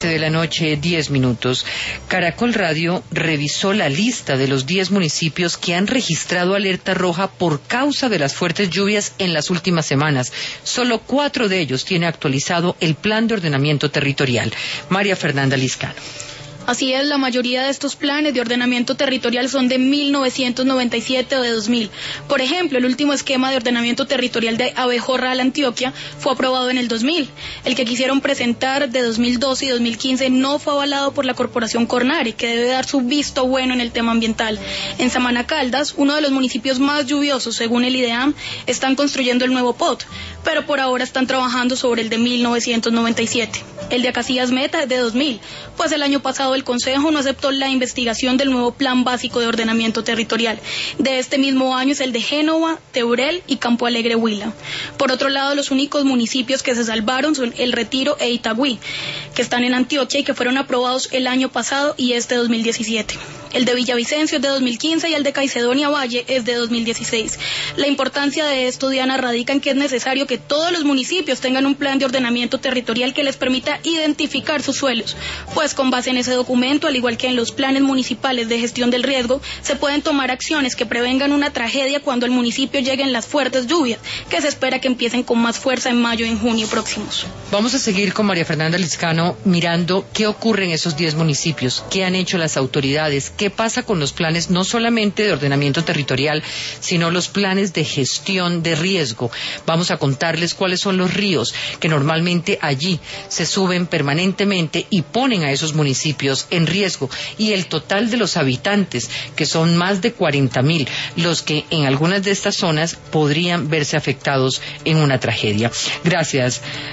7:10 p.m. Caracol Radio revisó la lista de los 10 municipios que han registrado alerta roja por causa de las fuertes lluvias en las últimas semanas. Solo 4 de ellos tienen actualizado el plan de ordenamiento territorial. María Fernanda Liscano. Así es, la mayoría de estos planes de ordenamiento territorial son de 1997 o de 2000. Por ejemplo, el último esquema de ordenamiento territorial de Abejorral, Antioquia, fue aprobado en el 2000. El que quisieron presentar de 2012 y 2015 no fue avalado por la Corporación Cornare, que debe dar su visto bueno en el tema ambiental. En Samaná Caldas, uno de los municipios más lluviosos, según el IDEAM, están construyendo el nuevo POT, pero por ahora están trabajando sobre el de 1997. El de Acacias Meta es de 2000, pues el año pasado el Consejo no aceptó la investigación del nuevo Plan Básico de Ordenamiento Territorial. De este mismo año es el de Génova, Teurel y Campo Alegre, Huila. Por otro lado, los únicos municipios que se salvaron son El Retiro e Itagüí, que están en Antioquia y que fueron aprobados el año pasado y este 2017. El de Villavicencio es de 2015 y el de Caicedonia Valle es de 2016. La importancia de esto, Diana, radica en que es necesario que todos los municipios tengan un plan de ordenamiento territorial que les permita identificar sus suelos, pues con base en ese documento, al igual que en los planes municipales de gestión del riesgo, se pueden tomar acciones que prevengan una tragedia cuando al municipio lleguen las fuertes lluvias, que se espera que empiecen con más fuerza en mayo y en junio próximos. Vamos a seguir con María Fernanda Liscano mirando qué ocurre en esos 10 municipios, qué han hecho las autoridades, qué pasa con los planes no solamente de ordenamiento territorial, sino los planes de gestión de riesgo. Vamos a contarles cuáles son los ríos que normalmente allí se suben permanentemente y ponen a esos municipios en riesgo, y el total de los habitantes, que son más de 40.000, los que en algunas de estas zonas podrían verse afectados en una tragedia. Gracias,